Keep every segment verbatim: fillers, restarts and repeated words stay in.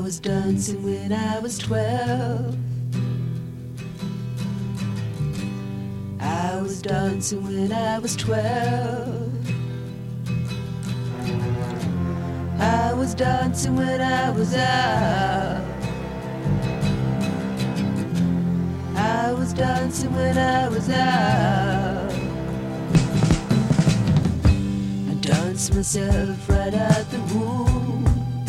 was dancing when I was twelve. I was dancing when I was twelve. I was dancing when I was out. I was dancing when I was out. I danced myself right out the womb.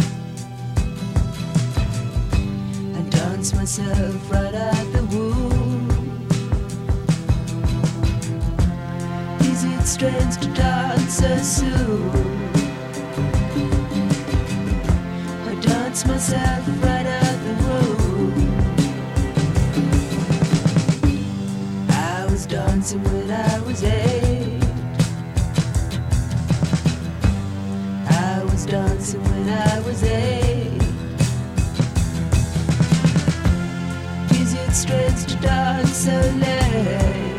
I danced myself right out the womb. Is it strange to dance so soon? I danced myself right out the room. I was dancing when I was eight. I was dancing when I was eight. Is it strange to dance so late?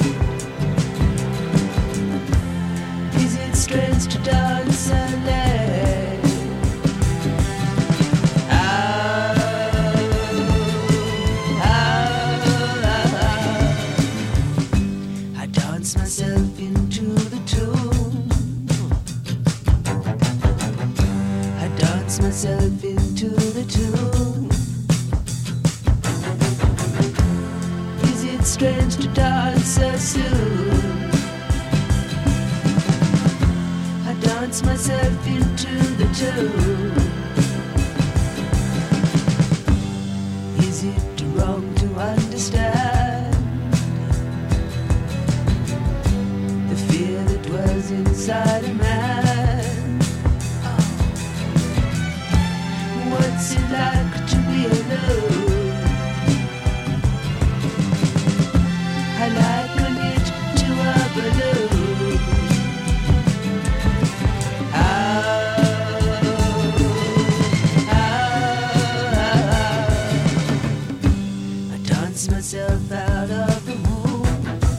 Is it strange to dance so late? Myself into the tune. I dance myself into the tune. Is it strange to dance so soon? I dance myself into the tune. Is it wrong to understand was inside a man? What's it like to be alone? I liken it to a balloon. Ah, ah, ah. I dance myself out of the womb.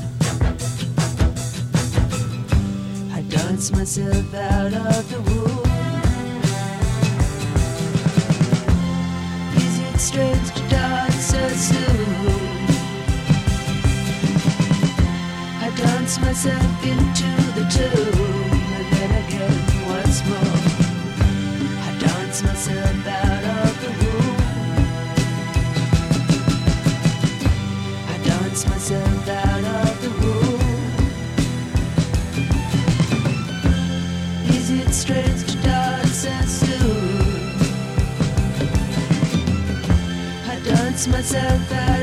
Dance myself out of the womb. Is it strange to dance so soon? I dance myself into the tune, and then again once more. I dance myself out of the womb. I dance myself out of the womb. Is it strange to dance so soon? I dance myself out.